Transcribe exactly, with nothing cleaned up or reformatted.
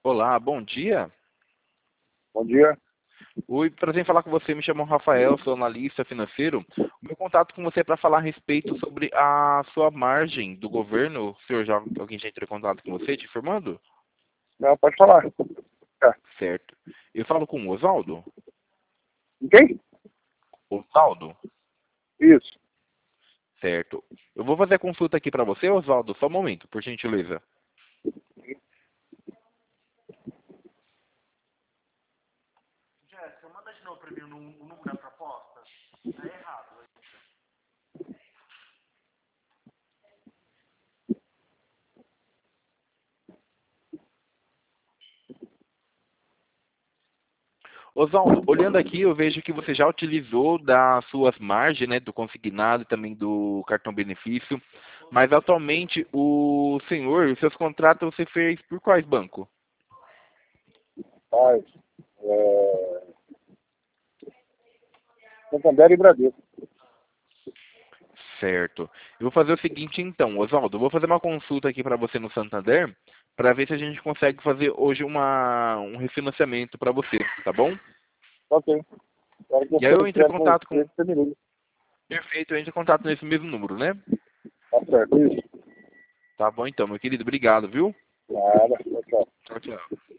Olá, bom dia. Bom dia. Oi, prazer em falar com você. Me chamo Rafael, sou analista financeiro. O meu contato com você é para falar a respeito sobre a sua margem do governo. O senhor já, alguém já entrou em contato com você, te informando? Não, pode falar. Tá. Certo. Eu falo com o Oswaldo? Com quem? Oswaldo? Isso. Certo. Eu vou fazer a consulta aqui para você, Oswaldo. Só um momento, por gentileza. Jéssica, manda de novo para mim o número da proposta. Tá errado. Oswaldo, olhando aqui, eu vejo que você já utilizou das suas margens, né, do consignado e também do cartão benefício, mas atualmente o senhor, os seus contratos você fez por quais bancos? Mas, é... Santander e Bradesco. Certo. Eu vou fazer o seguinte então, Oswaldo, eu vou fazer uma consulta aqui para você no Santander, para ver se a gente consegue fazer hoje uma, um refinanciamento para você, tá bom? Ok. Agora que E aí você eu entro em tiver com contato com... você me liga. Perfeito, eu entro em contato nesse mesmo número, né? Tá certo. Isso. Tá bom então, meu querido, obrigado, viu? Nada. Tchau, tchau. Tchau, tchau.